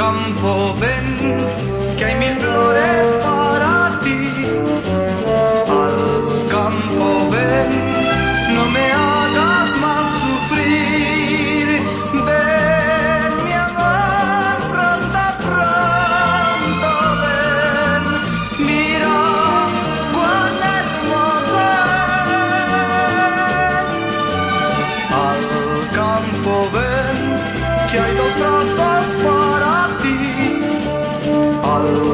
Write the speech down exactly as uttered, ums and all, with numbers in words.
campo ven, que hay mil flores para ti. Al campo ven, no me hagas más sufrir. Ven, mi amor, pronto, pronto ven. Mira cuán hermoso es. Al campo ven, que hay dos trazas para ti. Al